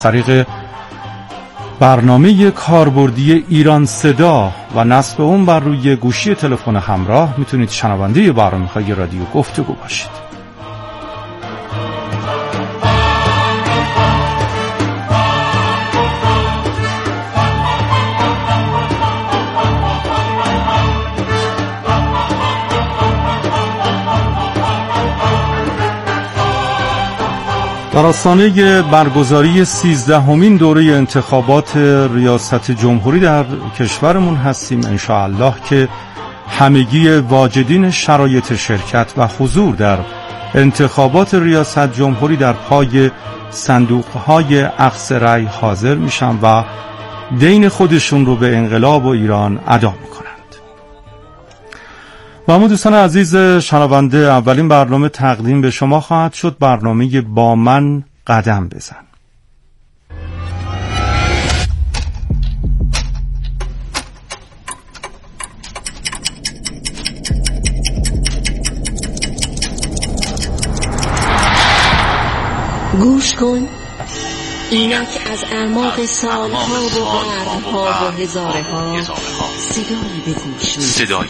طریق برنامه کاربردی ایران صدا و نصب اون بر روی گوشی تلفن همراه میتونید شنونده برنامه‌های رادیو گفتگو باشید. در آستانه برگزاری 13مین دوره انتخابات ریاست جمهوری در کشورمون هستیم انشاءالله که همگی واجدین شرایط شرکت و حضور در انتخابات ریاست جمهوری در پای صندوقهای اخذ رأی حاضر میشن و دین خودشون رو به انقلاب و ایران ادا میکنند. و اما دوستان عزیز شنونده، اولین برنامه تقدیم به شما خواهد شد برنامه با من قدم بزن. گوش کن، اینک از اعماق سالها و قرنها و هزارها صدایی به گوش می‌رسد.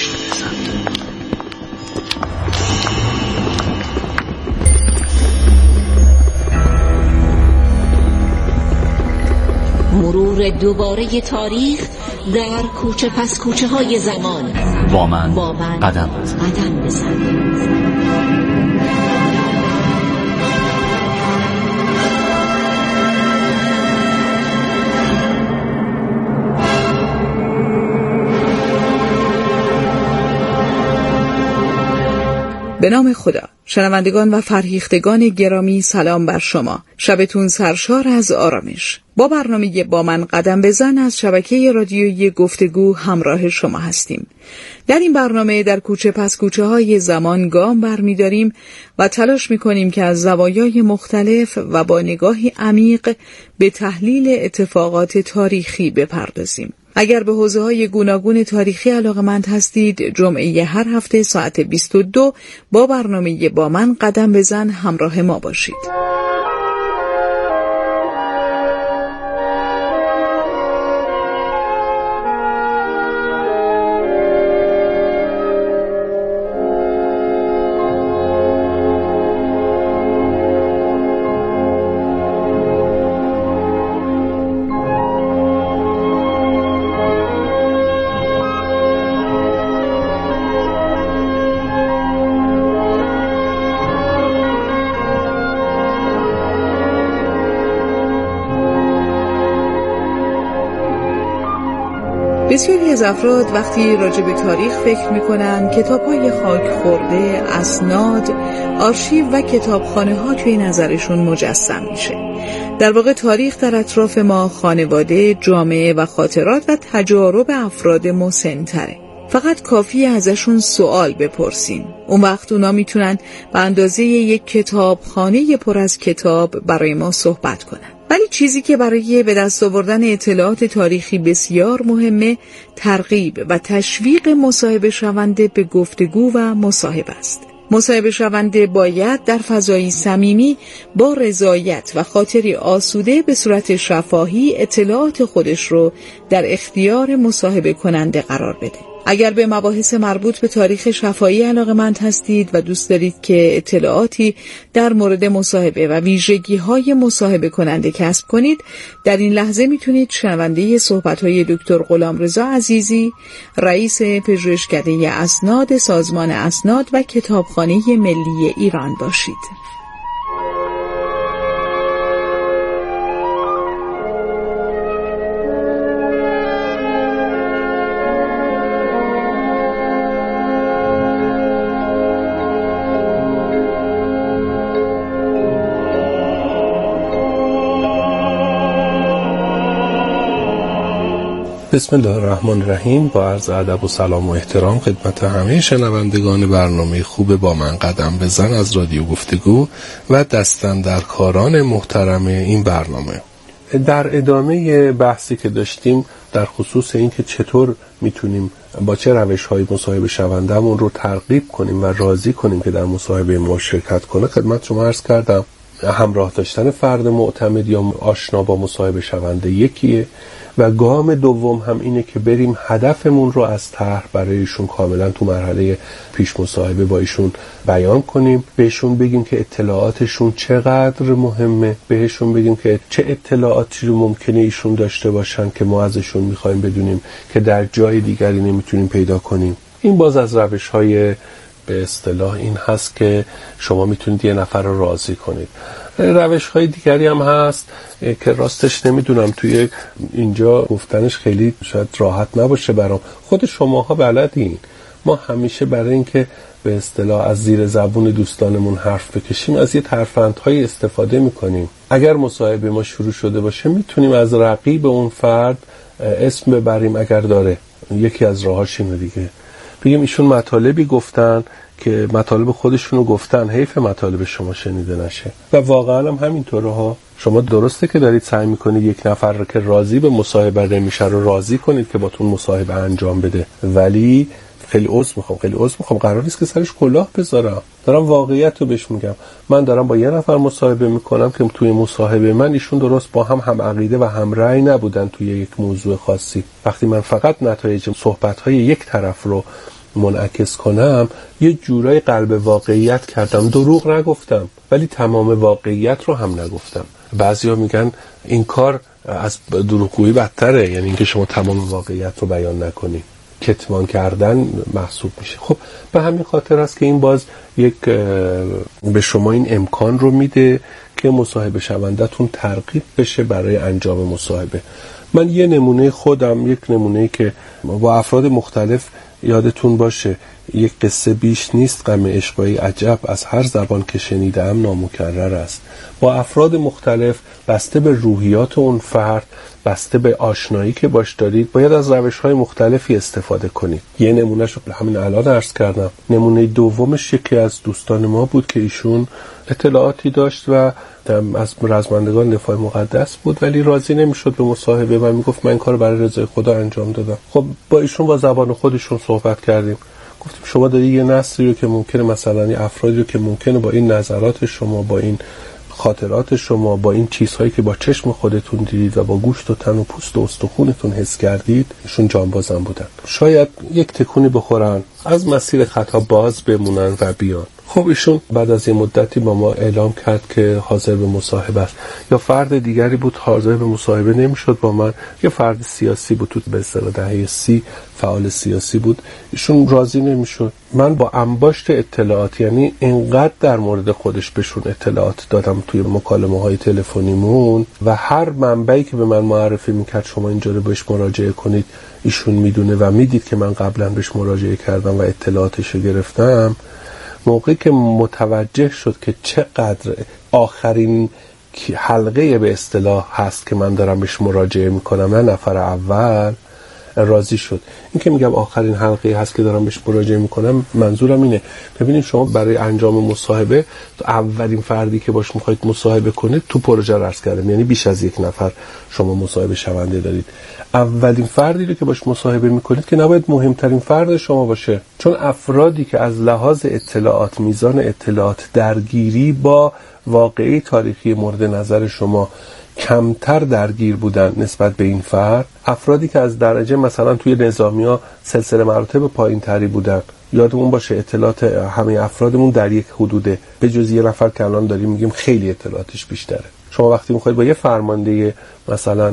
مرور دوباره تاریخ در کوچه پس کوچه های زمان. با من قدم بزن. به نام خدا. شنوندگان و فرهیختگان گرامی، سلام بر شما. شبتون سرشار از آرامش. با برنامه با من قدم بزن از شبکه رادیویی گفتگو همراه شما هستیم. در این برنامه در کوچه پس کوچه های زمان گام برمی‌داریم و تلاش می‌کنیم که از زوایای مختلف و با نگاهی عمیق به تحلیل اتفاقات تاریخی بپردازیم. اگر به حوزه‌های گوناگون تاریخی علاقه‌مند هستید، جمعه هر هفته ساعت 22 با برنامه با من قدم بزن همراه ما باشید. بسیاری از افراد وقتی راجع به تاریخ فکر می‌کنن کتاب‌های خاک خورده، اسناد، آرشیو و کتابخانه‌ها توی نظرشون مجسم میشه. در واقع تاریخ در اطراف ما خانواده، جامعه و خاطرات و تجارب افراد مسن‌تره. فقط کافیه ازشون سوال بپرسیم. اون وقت اونا میتونن به اندازه یک کتابخانه پر از کتاب برای ما صحبت کنن. ولی چیزی که برای به دست آوردن اطلاعات تاریخی بسیار مهمه، ترغیب و تشویق مصاحبه شونده به گفتگو و مصاحبه است. مصاحبه شونده باید در فضایی صمیمی با رضایت و خاطری آسوده به صورت شفاهی اطلاعات خودش رو در اختیار مصاحبه کننده قرار بده. اگر به مباحث مربوط به تاریخ شفاهی علاقه‌مند هستید و دوست دارید که اطلاعاتی در مورد مصاحبه و ویژگی‌های مصاحبه کننده کسب کنید، در این لحظه میتونید شنونده صحبت‌های دکتر غلامرضا عزیزی، رئیس پژوهشکده اسناد سازمان اسناد و کتابخانه ملی ایران باشید. بسم الله الرحمن الرحیم. با عرض ادب و سلام و احترام خدمت همه شنوندگان برنامه خوب با من قدم بزن از رادیو گفتگو و دستاندرکاران محترم این برنامه. در ادامه بحثی که داشتیم در خصوص این که چطور میتونیم با چه روش‌های مصاحبه شونده‌مون رو ترغیب کنیم و راضی کنیم که در مصاحبه ما شرکت کنه، خدمت شما عرض کردم همراه داشتن فرد معتمد یا آشنا با مصاحبه شونده یکیه و گام دوم هم اینه که بریم هدفمون رو از طرح برای ایشون کاملا تو مرحله پیش مصاحبه با ایشون بیان کنیم، بهشون بگیم که اطلاعاتشون چقدر مهمه، بهشون بگیم که چه اطلاعاتی رو ممکنه ایشون داشته باشن که ما ازشون میخوایم بدونیم که در جای دیگری نمیتونیم پیدا کنیم. این باز از روش‌های به اصطلاح این هست که شما میتونید یه نفر رو راضی کنید. روش‌های دیگری هم هست که راستش نمیدونم توی اینجا گفتنش خیلی شاید راحت نباشه برام. خود شماها بلدین. ما همیشه برای اینکه به اصطلاح از زیر زبون دوستانمون حرف بکشیم از یه ترفندهای استفاده میکنیم. اگر مصاحبه ما شروع شده باشه میتونیم از رقیب اون فرد اسم ببریم اگر داره. یکی از راهاش اینه دیگه. بگیم ایشون مطالبی گفتن که مطالب خودشونو گفتن، حیف مطالب شما شنیده نشه. و واقعا هم همینطوره ها. شما درسته که دارید سعی میکنید یک نفر رو که راضی به مصاحبه نمیشه رو راضی کنید که باتون مصاحبه انجام بده، ولی خیلی عذر میخوام قرار نیست که سرش کلاه بذارم. دارم واقعیت رو بهش میگم. من دارم با یه نفر مصاحبه میکنم که توی مصاحبه من ایشون درست با هم عقیده و هم رأی نبودن توی یک موضوع خاصی. وقتی من فقط نتایج صحبت‌های یک طرف رو منعکس کنم یه جورای قلب واقعیت کردم، دروغ نگفتم ولی تمام واقعیت رو هم نگفتم. بعضیا میگن این کار از دروغگویی بدتره، یعنی اینکه شما تمام واقعیت رو بیان نکنی، کتمان کردن محسوب میشه. خب به همین خاطر است که این باز یک به شما این امکان رو میده که مصاحبه شونده‌تون ترغیب بشه برای انجام مصاحبه. من یه نمونه خودم، یک نمونه که با افراد مختلف یادتون باشه، یک قصه بیش نیست غم عشقای عجب، از هر زبان که شنیدم نامکرر است. با افراد مختلف بسته به روحیات اون فرد، بسته به آشنایی که باش دارید، باید از روش‌های مختلفی استفاده کنید. یه نمونهشو همین الان عرض کردم. نمونه دومش یکی از دوستان ما بود که ایشون اطلاعاتی داشت و از رزمندگان دفاع مقدس بود ولی راضی نمیشد به مصاحبه و میگفت من این کارو برای رضای خدا انجام دادم. خب با ایشون با زبان خودشون صحبت کردیم. گفتیم شما داری یه نسلی رو که ممکنه مثلا یه افرادی رو که ممکنه با این نظرات شما، با این خاطرات شما، با این چیزهایی که با چشم خودتون دیدید و با گوشت و تن و پوست و استخونتون حس کردید، ایشون جانبازم بودن. شاید یک تکونی بخورن، از مسیر خطا باز بمونن و بیان. خب ایشون بعد از یه مدتی با ما اعلام کرد که حاضر به مصاحبه است. یا فرد دیگری بود حاضر به مصاحبه نمیشد با من، یه فرد سیاسی بود، تو به اصطلاح دهه 30 فعال سیاسی بود، ایشون راضی نمیشد. من با انباشت اطلاعات، یعنی اینقدر در مورد خودش بهشون اطلاعات دادم توی مکالمه‌های تلفنیمون و هر منبعی که به من معرفی میکرد شما اینجا رو بهش مراجعه کنید، ایشون میدونه و میدید که من قبلا بهش مراجعه کردم و اطلاعاتش رو گرفتم. موقعی که متوجه شد که چقدر آخرین حلقه به اصطلاح هست که من دارم بهش مراجعه میکنم، نه نفر اول، راضی شد. این که میگم آخرین حلقه هست که دارم بهش مراجعه میکنم، منظورم اینه ببینید شما برای انجام مصاحبه اولین فردی که باش میخواید مصاحبه کنید، تو پروژه عرض کردم یعنی بیش از یک نفر شما مصاحبه شونده دارید، اولین فردی رو که باش مصاحبه میکنید که نباید مهمترین فرد شما باشه، چون افرادی که از لحاظ اطلاعات، میزان اطلاعات، درگیری با واقعی تاریخی مورد نظر شما کمتر درگیر بودن نسبت به این فرد، افرادی که از درجه مثلا توی نظامی‌ها سلسله مراتب پایین‌تری بودن، یادمون باشه اطلاعات همه افرادمون در یک حدوده، به جز یه نفر که الان داریم میگیم خیلی اطلاعاتش بیشتره. شما وقتی میخواید با یه فرمانده مثلا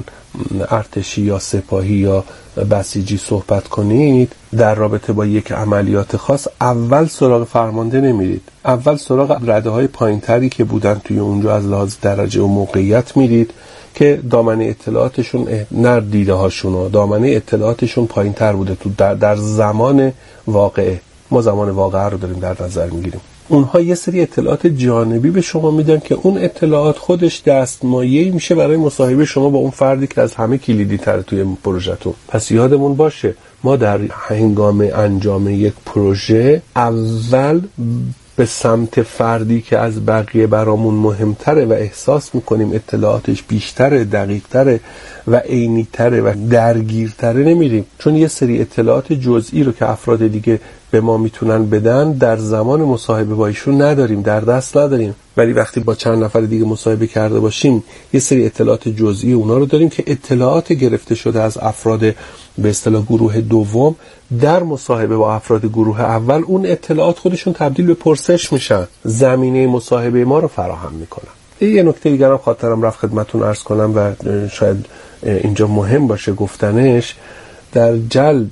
ارتشی یا سپاهی یا بسیجی صحبت کنید در رابطه با یک عملیات خاص، اول سراغ فرمانده نمیرید، اول سراغ رده‌های پایین‌تری که بودن توی اونجا از لحاظ درجه و موقعیت میرید که دامنه اطلاعاتشون، نه دیده هاشون، دامنه اطلاعاتشون پایین‌تر بوده تو در زمان واقعه. ما زمان واقعه رو داریم در نظر میگیریم. اونها یه سری اطلاعات جانبی به شما میدن که اون اطلاعات خودش دستمایه‌ای میشه برای مصاحبه شما با اون فردی که از همه کلیدی تره توی پروژه‌تون. پس یادمون باشه ما در هنگام انجام یک پروژه اول به سمت فردی که از بقیه برامون مهمتره و احساس میکنیم اطلاعاتش بیشتره، دقیقتره و عینی‌تره و درگیرتره نمیریم، چون یه سری اطلاعات جزئی رو که افراد دیگه به ما میتونن بدن در زمان مصاحبه با ایشون نداریم، در دست نداریم، ولی وقتی با چند نفر دیگه مصاحبه کرده باشیم یه سری اطلاعات جزئی اونا رو داریم که اطلاعات گرفته شده از افراد به اصطلاح گروه دوم در مصاحبه با افراد گروه اول، اون اطلاعات خودشون تبدیل به پرسش میشن، زمینه مصاحبه ما رو فراهم میکنن. یه نکته دیگرم خاطرم رفت خدمتتون عرض کنم و شاید اینجا مهم باشه گفتنش، در جلب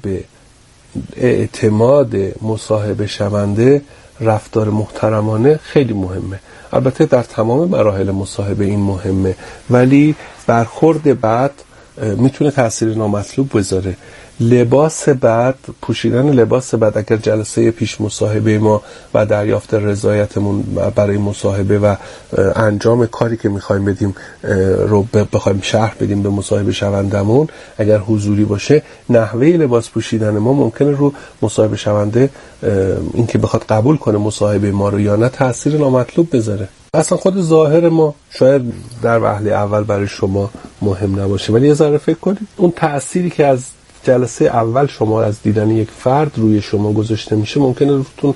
اعتماد مصاحبه شونده رفتار محترمانه خیلی مهمه. البته در تمام مراحل مصاحبه این مهمه، ولی برخورد بد میتونه تأثیر نامطلوب بذاره. لباس بد، پوشیدن لباس بد اگر جلسه پیش مصاحبه ما و دریافت رضایتمون برای مصاحبه و انجام کاری که میخوایم بدیم رو بخوایم شرح بدیم به مصاحبه شوندمون، اگر حضوری باشه، نحوه لباس پوشیدن ما ممکنه رو مصاحبه شونده این که بخواد قبول کنه مصاحبه ما رو یا نه تأثیر نامطلوب بذاره. اصلا خود ظاهر ما شاید در وهله اول برای شما مهم نباشه، ولی یه ذره فکر کنید اون تأثیری که از جلسه اول شما از دیدن یک فرد روی شما گذاشته میشه ممکنه روتون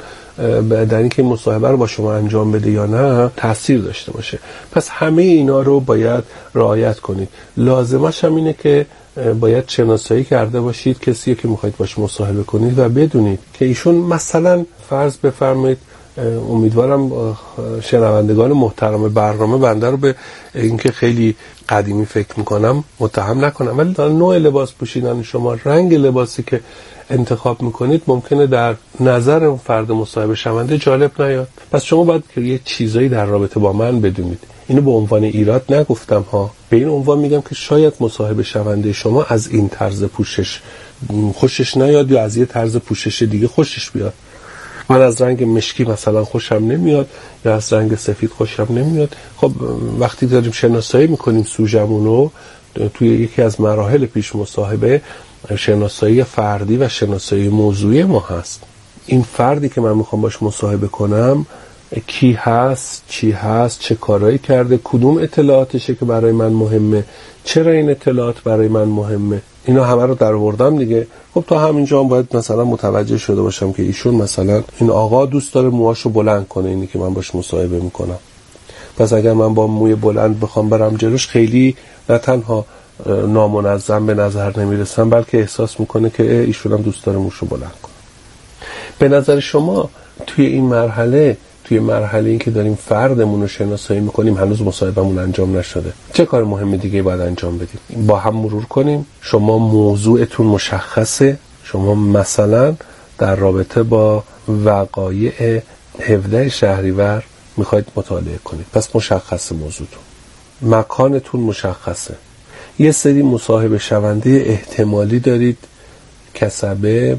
در اینکه مصاحبه رو با شما انجام بده یا نه تأثیر داشته باشه. پس همه اینا رو باید رعایت کنید. لازمش هم اینه که باید شناسایی کرده باشید کسی که میخواید باش مصاحبه کنید و بدونید که ایشون مثلا فرض بفرمایید، امیدوارم شنوندگان محترم برنامه بنده رو به اینکه خیلی قدیمی فکر میکنم متهم نکنم، ولی در نوع لباس پوشیدن شما، رنگ لباسی که انتخاب میکنید ممکنه در نظر اون فرد مصاحبه شونده جالب نیاد. پس شما باید که یه چیزایی در رابطه با من بدونید. اینو به عنوان ایراد نگفتم ها، به این عنوان میگم که شاید مصاحبه شونده شما از این طرز پوشش خوشش نیاد یا از یه طرز پوشش دیگه خوشش بیاد. من از رنگ مشکی مثلا خوشم نمیاد یا از رنگ سفید خوشم نمیاد. خب وقتی داریم شناسایی میکنیم سوژمون رو توی یکی از مراحل پیش مصاحبه، شناسایی فردی و شناسایی موضوعی ما هست. این فردی که من میخوام باش مصاحبه کنم کی هست، چی هست، چه کارایی کرده، کدوم اطلاعاتشه که برای من مهمه، چرا این اطلاعات برای من مهمه، اینا همه رو در آوردم دیگه. خب تا همینجا هم باید مثلا متوجه شده باشم که ایشون مثلا این آقا دوست داره موهاشو بلند کنه، اینی که من باش مصاحبه میکنم. پس اگر من با موی بلند بخوام برم جلوش خیلی نه تنها نامنظم به نظر نمیرسم، بلکه احساس میکنه که ایشون هم دوست داره موشو بلند کنه. به نظر شما توی این مرحله این که داریم فردمون رو شناسایی میکنیم، هنوز مصاحبهمون انجام نشده، چه کار مهم دیگه باید انجام بدیم؟ با هم مرور کنیم. شما موضوعتون مشخصه، شما مثلا در رابطه با وقایع 17 شهریور میخواید مطالعه کنید، پس مشخصه موضوعتون، مکانتون مشخصه. یه سری مصاحبه شونده احتمالی دارید، کسبه،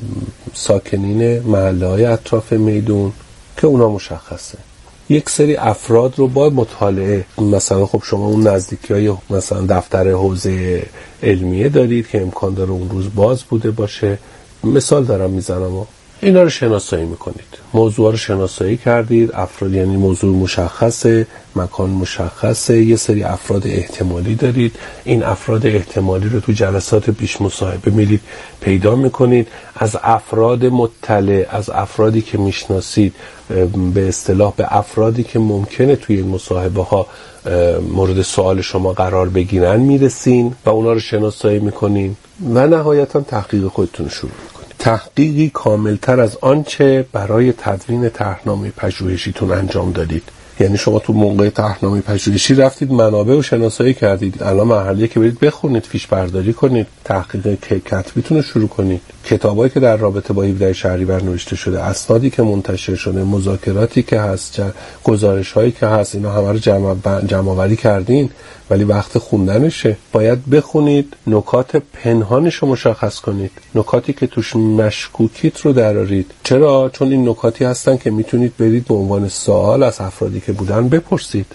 ساکنین محله‌های اطراف میدون که اونا مشخصه. یک سری افراد رو با مطالعه، مثلا خب شما اون نزدیکی‌های مثلا دفتر حوزه علمیه دارید که امکان داره اون روز باز بوده باشه، مثال دارم میزنم، اینا رو شناسایی میکنید. موضوع رو شناسایی کردید، افراد، یعنی موضوع مشخصه، مکان مشخصه، یه سری افراد احتمالی دارید. این افراد احتمالی رو تو جلسات پیش مصاحبه میرید پیدا میکنید. از افراد مطلع، از افرادی که میشناسید، به اصطلاح به افرادی که ممکنه توی این مصاحبه ها مورد سوال شما قرار بگیرن میرسین و اونا رو شناسایی میکنین و نهایتا تحقیق خودتون شروع میکنید. تحقیقی کاملتر از آنچه برای تدوین طرحنامه پژوهشیتون انجام دادید. یعنی شما تو موقع طرحنامه پژوهشی رفتید منابع رو شناسایی کردید، الان مرحله که برید بخونید، فیش برداری کنید، تحقیق کتبیتون رو شروع کنید. کتابایی که در رابطه با 17 شهریور نوشته شده، اسنادی که منتشر شده، مذاکراتی که هست، گزارش‌هایی که هست، اینا همه رو جمع‌آوری کردین، ولی وقت خوندنشه. باید بخونید، نکات پنهانش رو مشخص کنید، نکاتی که توش مشکوکیت رو درارید. چرا؟ چون این نکاتی هستن که میتونید برید به عنوان سوال از افرادی که بودن بپرسید.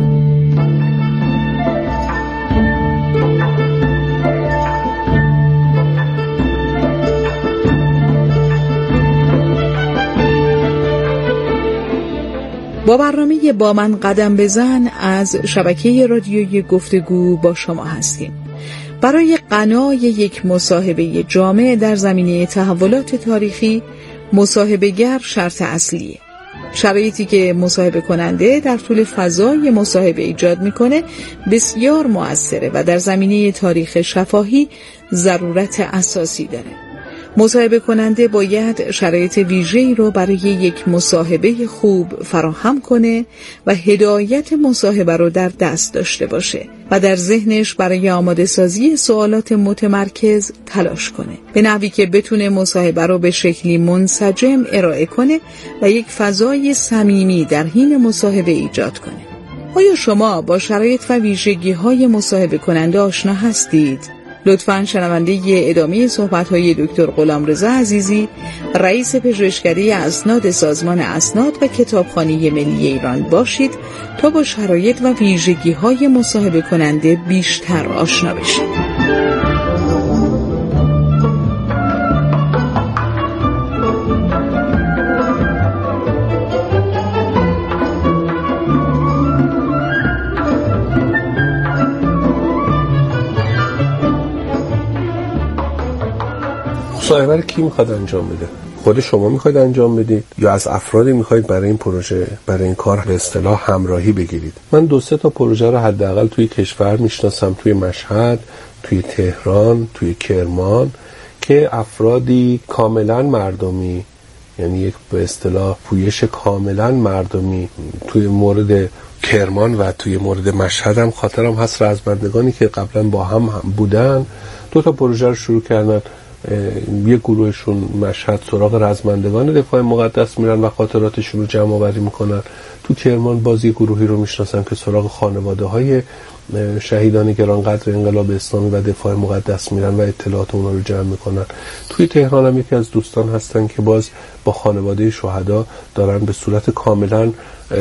با برنامه با من قدم بزن از شبکه رادیویی گفتگو با شما هستیم. برای غنای یک مصاحبه جامع در زمینه تحولات تاریخی مصاحبه‌گر شرط اصلیه. شرایطی که مصاحبه کننده در طول فضای مصاحبه ایجاد میکنه بسیار مؤثره و در زمینه تاریخ شفاهی ضرورت اساسی داره. مصاحبه کننده باید شرایط ویژه‌ای رو برای یک مصاحبه خوب فراهم کنه و هدایت مصاحبه رو در دست داشته باشه و در ذهنش برای آماده سازی سوالات متمرکز تلاش کنه، به نحوی که بتونه مصاحبه رو به شکلی منسجم ارائه کنه و یک فضای صمیمی در حین مصاحبه ایجاد کنه. آیا شما با شرایط و ویژگی‌های مصاحبه کننده آشنا هستید؟ لطفاً شنونده ادامه صحبت‌های دکتر غلامرضا عزیزی، رئیس پژوهشکده اسناد سازمان اسناد و کتابخانه ملی ایران باشید تا با شرایط و ویژگی‌های مصاحبه کننده بیشتر آشنا بشید. مصاحبه رو کی میخواد انجام بده؟ خود شما میخواید انجام بدید یا از افرادی میخواید برای این پروژه، برای این کار به اصطلاح همراهی بگیرید؟ من 2-3 تا پروژه رو حداقل توی کشور میشناسم، توی مشهد، توی تهران، توی کرمان، که افرادی کاملا مردمی، یعنی یک به اصطلاح پویش کاملا مردمی، توی مورد کرمان و توی مورد مشهد هم خاطرم هست رزمندگانی که قبلا با هم بودن 2 تا پروژه رو شروع کردن. یک گروهشون مشهد سراغ رزمندگان دفاع مقدس میرن و خاطراتشون رو جمع آوری میکنن. تو کرمان باز یک گروهی رو میشناسن که سراغ خانواده های شهیدان گرانقدر انقلاب اسلامی و دفاع مقدس میرن و اطلاعات اونا رو جمع میکنن. توی تهران هم یکی از دوستان هستن که باز با خانواده شهدا دارن به صورت کاملا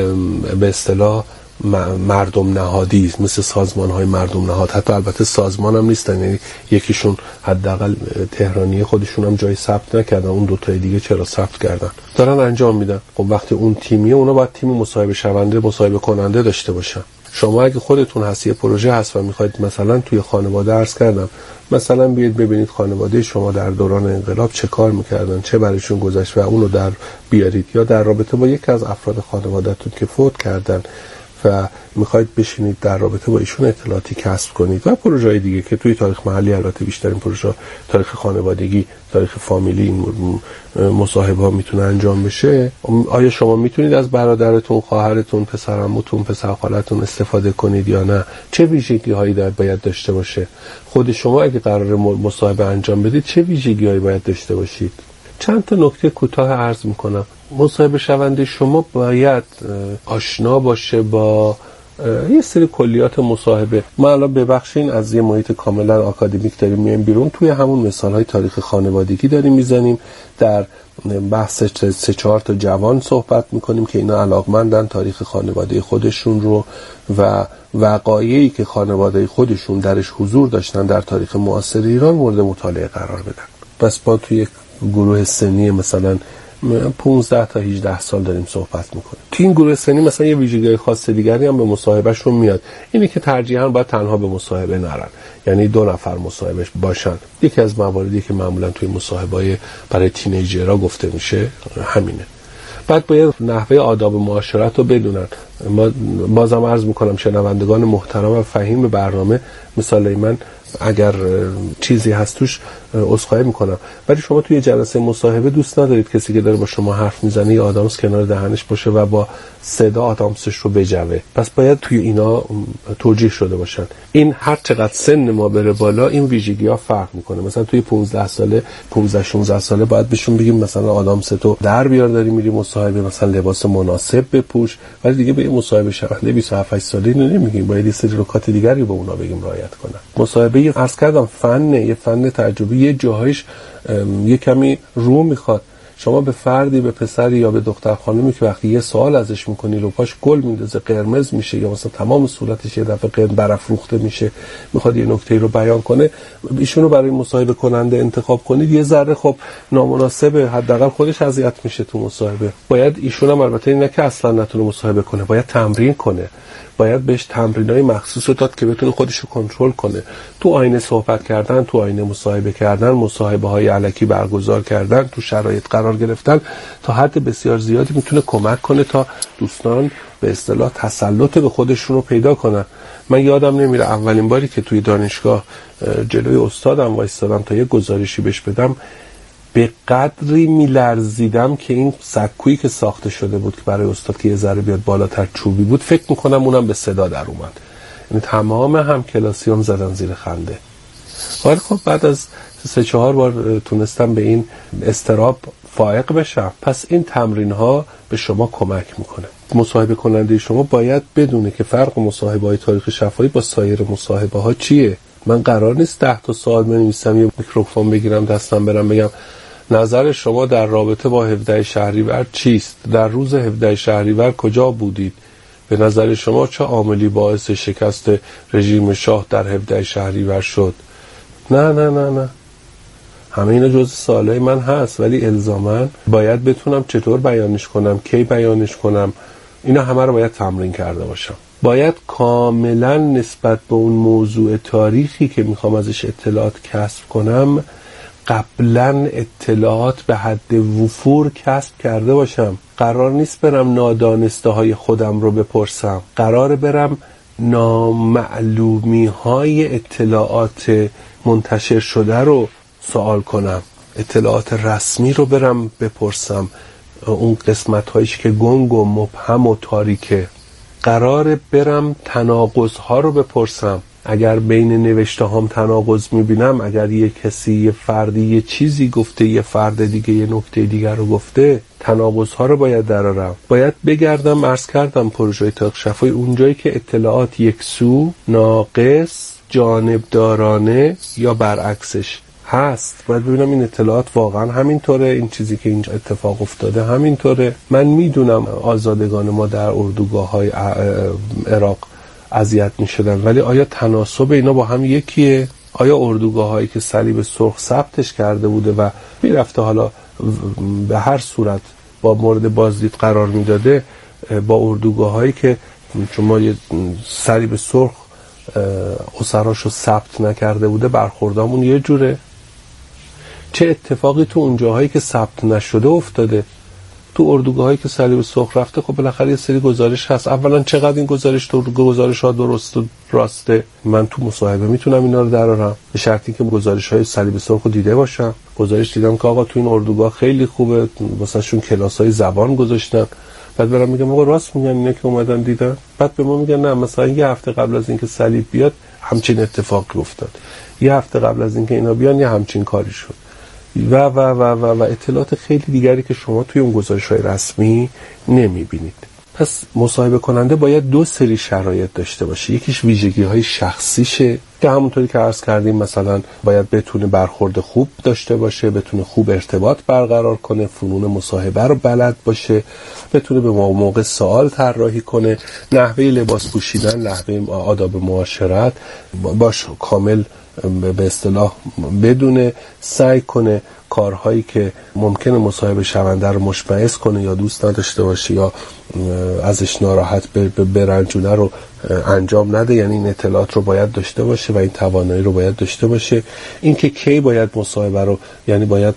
به اصطلاح مردم نهادی، مثل سازمان های مردم نهاد، حتی البته سازمان هم نیستن، یعنی یکیشون حداقل تهرانی خودشون هم جای ثبت نکردن، اون 2 تای دیگه چرا ثبت کردن، دارن انجام میدن. خب وقتی اون تیمیه، اونا باید تیم مصاحبه شونده، مصاحبه کننده داشته باشن. شما اگه خودتون هستی پروژه هست و میخواید مثلا توی خانواده، عرض کردم مثلا بیاید ببینید خانواده شما در دوران انقلاب چه کار میکردن، چه برایشون گذشت و اونو در بیارید، یا در رابطه با یکی از افراد خانواده‌تون که فوت کردن و میخواید بشینید در رابطه با ایشون اطلاعاتی کسب کنید، و پروژه‌های دیگه که توی تاریخ محلی البته بیشترین پروژه تاریخ خانوادگی، تاریخ فامیلی، این مصاحبه ها میتونه انجام بشه. آیا شما میتونید از برادرتون، خواهرتون، پسر عموتون، پسر خالتون استفاده کنید یا نه؟ چه ویژگی‌هایی باید داشته باشه؟ خود شما اگه قرار مصاحبه انجام بدید چه ویژگی‌هایی باید داشته باشید؟ چند تا نکته کوتاه عرض میکنم. مصاحبه شونده شما باید آشنا باشه با یه سری کلیات مصاحبه. ما الان ببخشین از یه محیط کاملا آکادمیک داریم میایم بیرون، توی همون مثالهای تاریخ خانوادگی داریم میزنیم، در بحث 3-4 تا جوان صحبت میکنیم که اینا علاقمندن تاریخ خانواده خودشون رو و وقایعی که خانواده خودشون درش حضور داشتن در تاریخ معاصر ایران مورد مطالعه قرار بدن. پس با توی یک گروه سنی مثلا 15 تا 18 سال داریم صحبت میکنیم. تو این گروه سنی مثلا یه ویژگی خاص دیگری هم به مصاحبهشون میاد، اینی که ترجیحاً باید تنها به مصاحبه نرن، یعنی 2 نفر مصاحبه باشن. یکی از مواردی که معمولا توی مصاحبه‌های برای تینیجرها گفته میشه همینه. بعد باید نحوه آداب معاشرت رو بدونن. ما بازم عرض میکنم شنوندگان محترم و فهیم برنامه، مثال من اگر چیزی هست توش عذرخواهی میکنم، ولی شما توی جلسه مصاحبه دوست ندارید کسی که داره با شما حرف میزنه یه آدامس کنار دهنش باشه و با صدا آدامسش رو بجوه. پس باید توی اینا توجیه شده باشن. این هر چقدر سن ما بره بالا این ویژگی ها فرق میکنه. مثلا توی 15 ساله 15-16 ساله باید بهشون بگیم مثلا آدامس تو در بیار، داری میری مصاحبه، مثلا لباس مناسب بپوش، ولی دیگه به مصاحبه شونده 27-8 ساله اینو نمیگیم، باید یه سری نکات دیگری به اونا بگیم رعایت کنن. مصاحبه عرض کردم فنه، یه فن تجربی، یه جاهایش یه کمی رو میخواد. شما به فردی، به پسری یا به دختر خانمی که وقتی یه سوال ازش میکنی رو پاش گل میندازه، قرمز میشه، یا مثلا تمام صورتش یه دفعه برافروخته میشه، میخواد یه نکته رو بیان کنه، ایشونو برای مصاحبه کننده انتخاب کنید، یه ذره خب نامناسبه، حداقل خودش اذیت میشه تو مصاحبه. باید ایشون هم البته نه که اصلا نتونه مصاحبه کنه، باید تمرین کنه، باید بهش تمرینای مخصوص رو داد که بتونه خودش رو کنترل کنه. تو آینه صحبت کردن، تو آینه مصاحبه کردن، مصاحبه‌های الکی برگزار کردن، تو شرایط قرار گرفتن تا حد بسیار زیادی میتونه کمک کنه تا دوستان به اصطلاح تسلط به خودشون رو پیدا کنن. من یادم نمیره اولین باری که توی دانشگاه جلوی استادم وایستادم تا یه گزارشی بهش بدم، به قدری میلرزیدم که این سکویی که ساخته شده بود که برای استاد که یه ذره بیاد بالاتر چوبی بود، فکر میکنم اونم به صدا در اومد. یعنی تمام همکلاسیام زدن زیر خنده. ولی خب بعد از 3-4 بار تونستم به این اضطراب فائق بشم. پس این تمرین ها به شما کمک میکنه. مصاحبه کننده شما باید بدونه که فرق مصاحبه های تاریخ شفاهی با سایر مصاحبه ها چیه. من قرار نیست 10 تا سوال بنویسم، یه میکروفون بگیرم دستم برم بگم نظر شما در رابطه با 17 شهریور چیست؟ در روز 17 شهریور کجا بودید؟ به نظر شما چه عاملی باعث شکست رژیم شاه در 17 شهریور شد؟ نه. همه اینا جزء سوالای من هست، ولی الزاماً باید بتونم چطور بیانش کنم، کی بیانش کنم. اینا همه رو باید تمرین کرده باشم. باید کاملا نسبت به اون موضوع تاریخی که میخوام ازش اطلاعات کسب کنم قبلا اطلاعات به حد وفور کسب کرده باشم. قرار نیست برم نادانسته های خودم رو بپرسم، قرار برم نامعلومی های اطلاعات منتشر شده رو سوال کنم، اطلاعات رسمی رو برم بپرسم، اون قسمت هایش که گنگ و مبهم و تاریکه. قراره برم تناقض ها رو بپرسم. اگر بین نوشته هام تناقض میبینم، اگر یه کسی یه فردی یه چیزی گفته، یه فرد دیگه یه نکته دیگر رو گفته، تناقض ها رو باید درارم. باید بگردم، عرض کردم پروژه تاریخ شفاهی اونجایی که اطلاعات یکسو، ناقص، جانبدارانه یا برعکسش هست، باید ببینم این اطلاعات واقعا همینطوره، این چیزی که اینجا اتفاق افتاده همینطوره. من میدونم آزادگان ما در اردوگاه‌های عراق اذیت می‌شدن، ولی آیا تناسب اینا با هم یکیه؟ آیا اردوگاه‌هایی که صلیب سرخ ثبتش کرده بوده و میرفته حالا به هر صورت با مورد بازدید قرار میداده با اردوگاه‌هایی که شما یه صلیب سرخ اسراشو ثبت نکرده بوده برخوردامون یه جوره؟ چه اتفاقی تو اون جاهایی که ثبت نشده افتاده؟ تو اردوگاهایی که صلیب سرخ رفته خب بالاخره یه سری گزارش هست. اولا چقدر این گزارش ها درست و راسته؟ من تو مصاحبه میتونم اینا رو درارم به شرطی که گزارش های صلیب سرخ رو دیده باشم. گزارش دیدم که آقا تو این اردوگاه خیلی خوبه، واسه شون کلاس‌های زبان گذاشتن. بعد برام میگم آقا راست میگن اینا که اومدن دیدن؟ بعد به ما میگن نه، مثلا یه هفته قبل از اینکه صلیب بیاد همچین اتفاقی افتاد، یه هفته قبل از اینکه اینا بیان یه همچین کاری شد و اطلاعات خیلی دیگری که شما توی اون گزارش‌های رسمی نمیبینید. پس مصاحبه کننده باید 2 سری شرایط داشته باشه. یکیش ویژگی‌های شخصیشه که همونطوری که عرض کردیم، مثلا باید بتونه برخورد خوب داشته باشه، بتونه خوب ارتباط برقرار کنه، فنون مصاحبه رو بلد باشه، بتونه به موقع سوال طراحی کنه، نحوه لباس پوشیدن، نحوه آداب معاشرت باش کامل به اصطلاح بدونه، سعی کنه کارهایی که ممکنه مصاحبه شونده رو مشمئز کنه یا دوست نداشته باشه یا ازش ناراحت برنجونه رو انجام نده. یعنی این اطلاعات رو باید داشته باشه و این توانایی رو باید داشته باشه. این که کی باید مصاحبه رو، یعنی باید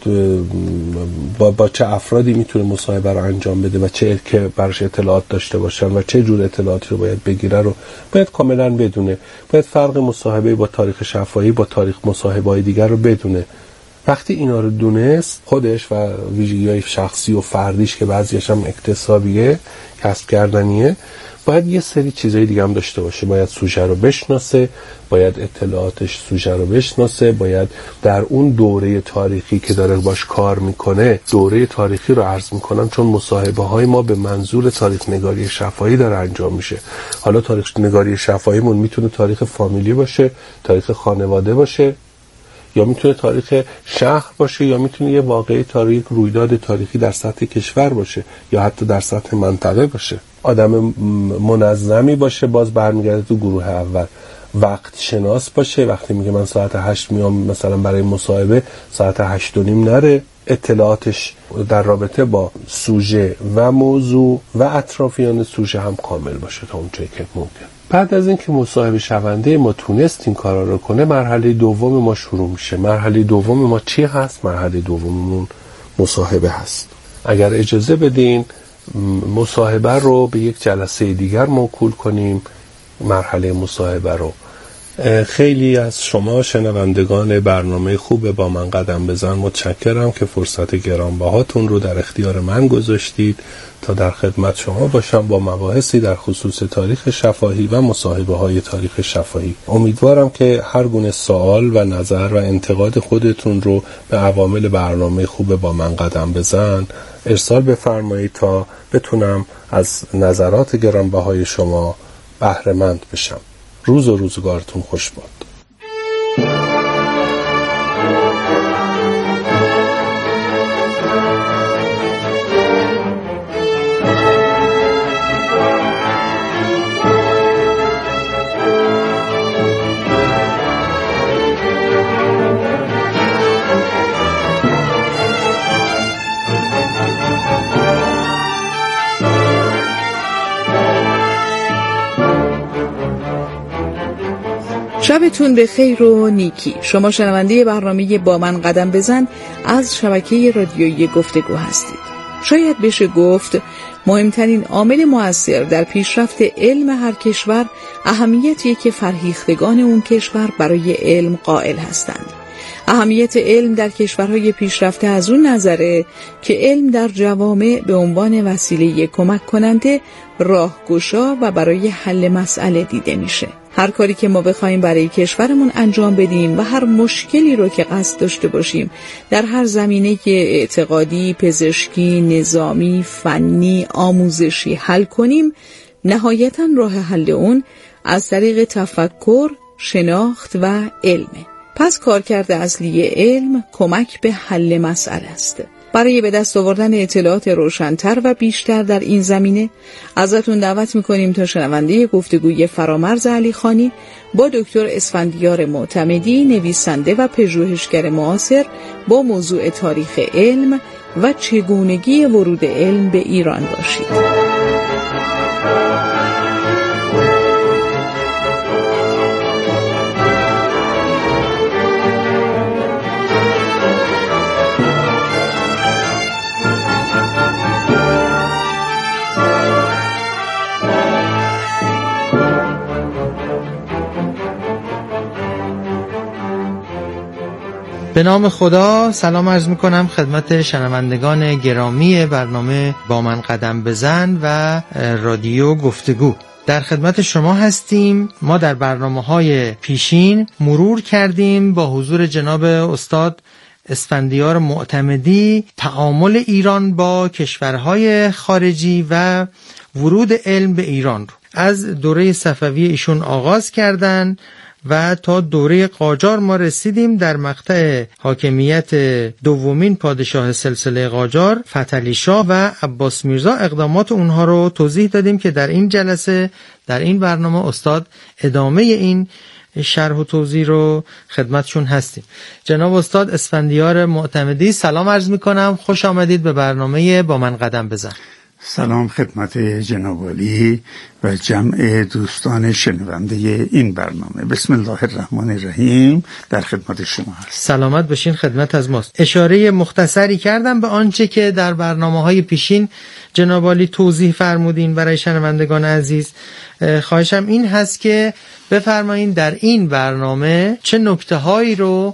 با چه افرادی میتونه مصاحبه رو انجام بده و چه که براش اطلاعات داشته باشن و چه جور اطلاعاتی رو باید بگیره رو باید کاملا بدونه. باید فرق مصاحبه با تاریخ شفاهی با تاریخ مصاحبه‌های دیگر رو بدونه. وقتی اینا رو دونست، خودش و ویژگی‌های شخصی و فردیش که بعضیش هم اکتسابیه، کسب کردنیه، باید یه سری چیزای دیگه هم داشته باشه. باید سوژه رو بشناسه، باید اطلاعاتش سوژه رو بشناسه، باید در اون دوره تاریخی که داره باش کار میکنه، دوره تاریخی رو عرض میکنم چون مصاحبه های ما به منظور تاریخ نگاری شفاهی داره انجام میشه. حالا تاریخ نگاری شفاهیمون میتونه تاریخ فامیلی باشه، تاریخ خانواده باشه، یا میتونه تاریخ شهر باشه، یا میتونه یه واقعه تاریخ، رویداد تاریخی در سطح کشور باشه، یا حتی در سطح منطقه باشه. آدم منظمی باشه، باز برمیگرده تو گروه اول. وقت شناس باشه، وقتی میگه من ساعت 8 میام مثلا برای مصاحبه، ساعت 8:30 نره. اطلاعاتش در رابطه با سوژه و موضوع و اطرافیان سوژه هم کامل باشه تا اونجایی که ممکن. بعد از اینکه مصاحبه شونده ما تونست این کارا رو کنه، مرحله دوم ما شروع میشه. مرحله دوم ما چی هست؟ مرحله دوممون مصاحبه هست. اگر اجازه بدین مصاحبه رو به یک جلسه دیگر موکول کنیم. مرحله مصاحبه رو خیلی از شما شنوندگان برنامه خوب با من قدم بزن متشکرم که فرصت گرانبهاتون رو در اختیار من گذاشتید تا در خدمت شما باشم با مباحثی در خصوص تاریخ شفاهی و مصاحبه های تاریخ شفاهی. امیدوارم که هر گونه سوال و نظر و انتقاد خودتون رو به عوامل برنامه خوب با من قدم بزن ارسال بفرمایید تا بتونم از نظرات گرانبهای شما بهره مند بشم. روز و روزگارتون خوش باد. شبتون به خیر و نیکی. شما شنونده برنامه با من قدم بزن از شبکه رادیویی گفتگو هستید. شاید بشه گفت مهمترین عامل مؤثر در پیشرفت علم هر کشور اهمیتیه که فرهیختگان اون کشور برای علم قائل هستند. اهمیت علم در کشورهای پیشرفته از اون نظره که علم در جوامع به عنوان وسیله کمک کننده، راهگشا و برای حل مسئله دیده میشه. هر کاری که ما بخوایم برای کشورمون انجام بدیم و هر مشکلی رو که قصد داشته باشیم در هر زمینه اعتقادی، پزشکی، نظامی، فنی، آموزشی حل کنیم، نهایتاً راه حل اون از طریق تفکر، شناخت و علمه. پس کارکرد اصلی علم کمک به حل مسئله است. برای به دست آوردن اطلاعات روشن‌تر و بیشتر در این زمینه ازتون دعوت می‌کنیم تا شنونده گفتگوی فرامرز علیخانی با دکتر اسفندیار معتمدی، نویسنده و پژوهشگر معاصر با موضوع تاریخ علم و چگونگی ورود علم به ایران باشید. به نام خدا سلام عرض میکنم خدمت شنوندگان گرامی برنامه با من قدم بزن و رادیو گفتگو. در خدمت شما هستیم. ما در برنامه‌های پیشین مرور کردیم با حضور جناب استاد اسفندیار معتمدی تعامل ایران با کشورهای خارجی و ورود علم به ایران رو از دوره صفوی ایشون آغاز کردن و تا دوره قاجار ما رسیدیم. در مقطع حاکمیت دومین پادشاه سلسله قاجار فتحعلی شاه و عباس میرزا اقدامات اونها رو توضیح دادیم که در این جلسه در این برنامه استاد ادامه این شرح و توضیح رو خدمتشون هستیم. جناب استاد اسفندیار معتمدی سلام عرض میکنم، خوش آمدید به برنامه با من قدم بزن. سلام خدمت جناب عالی و جمع دوستان شنونده این برنامه. بسم الله الرحمن الرحیم. در خدمت شما هست. سلامت باشین، خدمت از ماست. اشاره مختصری کردم به آنچه که در برنامه‌های پیشین جناب عالی توضیح فرمودین برای شنوندگان عزیز. خواهشم این هست که بفرمایین در این برنامه چه نکته‌هایی رو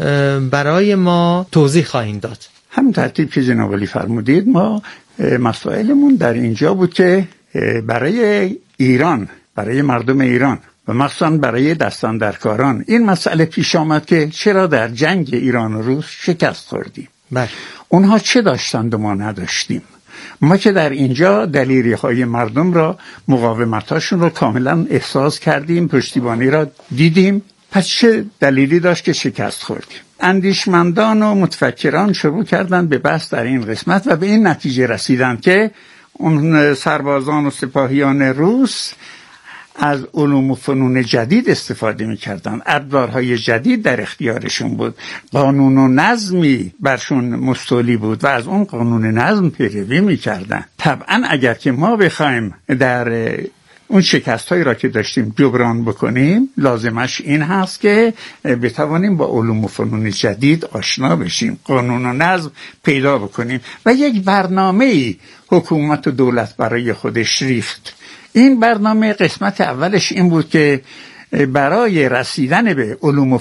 برای ما توضیح خواهید داد. هم ترتیب که جناب عالی فرمودید، ما مسائلمون در اینجا بود که برای ایران، برای مردم ایران و مخصوصا برای دستاندرکاران این مسئله پیش آمد که چرا در جنگ ایران و روس شکست خوردیم. اونها چه داشتند و ما نداشتیم. ما که در اینجا دلیریهای مردم را، مقاومتاشون رو کاملا احساس کردیم، پشتیبانی را دیدیم، پس چه دلیلی داشت که شکست خوردیم. اندیشمندان و متفکران شروع کردند به بحث در این قسمت و به این نتیجه رسیدند که اون سربازان و سپاهیان روس از علوم و فنون جدید استفاده میکردن، ابزارهای جدید در اختیارشون بود، قانون و نظمی برشون مستولی بود و از اون قانون نظم پیروی میکردن. طبعا اگر که ما بخوایم در اون شکست‌هایی را که داشتیم جبران بکنیم، لازمش این هست که بتوانیم با علوم و فنون جدید آشنا بشیم، قانون و نظم پیدا بکنیم و یک برنامه‌ای حکومت و دولت برای خودش ریخت. این برنامه قسمت اولش این بود که برای رسیدن به علوم و